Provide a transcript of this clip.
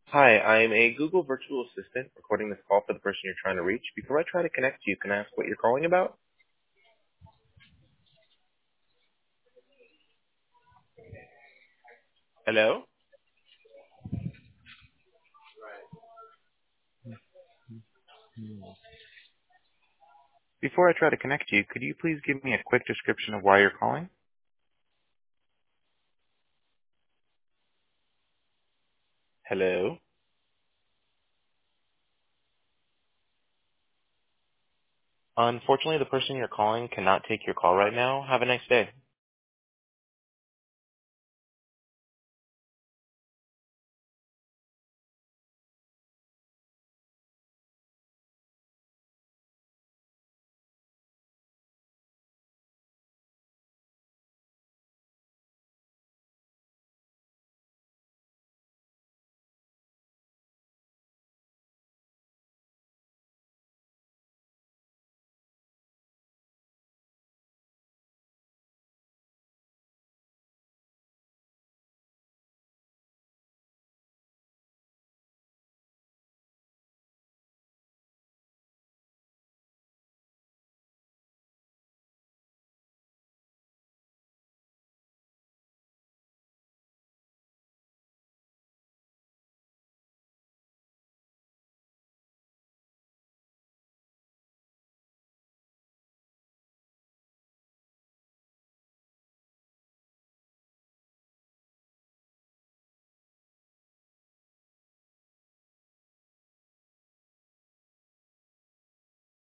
Hi, I'm a Google virtual assistant recording this call for the person you're trying to reach. Before I try to connect you, can I ask what you're calling about? Hello? Before I try to connect you, could you please give me a quick description of why you're calling? Hello? Unfortunately, the person you're calling cannot take your call right now. Have a nice day.